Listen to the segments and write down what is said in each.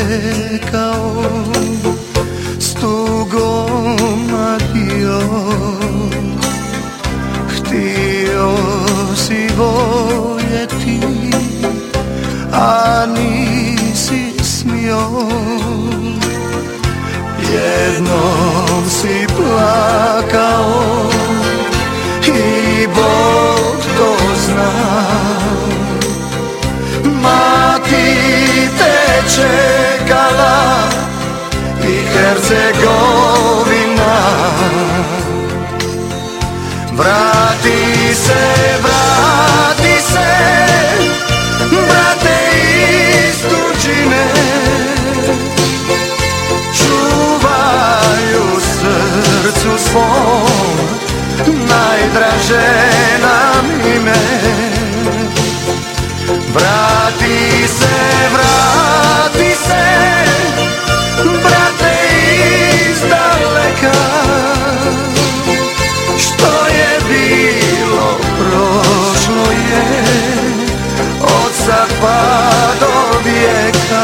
čekao, s tugom adio. Htio si voljeti, a nisi smio. Jednom si plakao i Bog to zna. Mati te čekala i Hercegovina. Vrati se, brate iz tuđine. Čuvaj u srcu svom najdraže nam ime. Vrati se, brate iz daleka. Što je bilo, prošlo je, od sad pa do vijeka.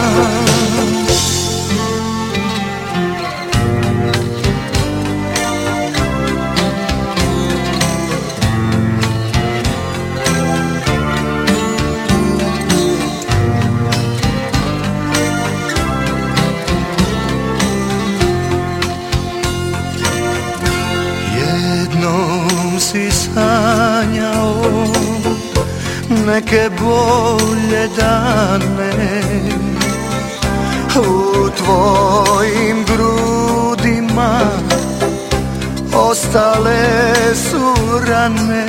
Jednom si sanjao neke bolje dane, u tvojim grudima ostale su rane.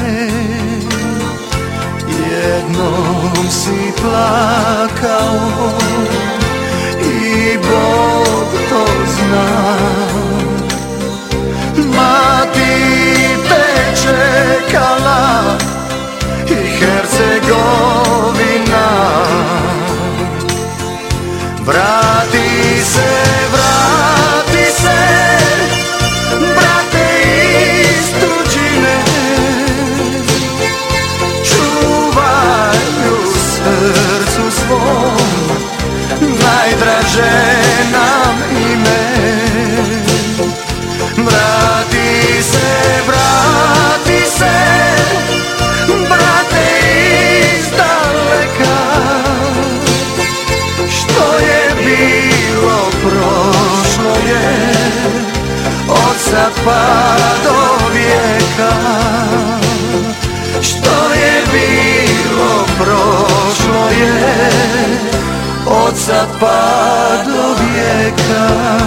Jednom si plakao i Bog to zna. Mati te čekala i Hercegovina. Vrati se, brate iz tuđine. Čuvaj u srcu svom najdraže nam ime. Vrati se, brate iz daleka. Što je bilo, prošlo je, od sad pa do vijeka. Što je bilo, prošlo je, od sad pa do vijeka.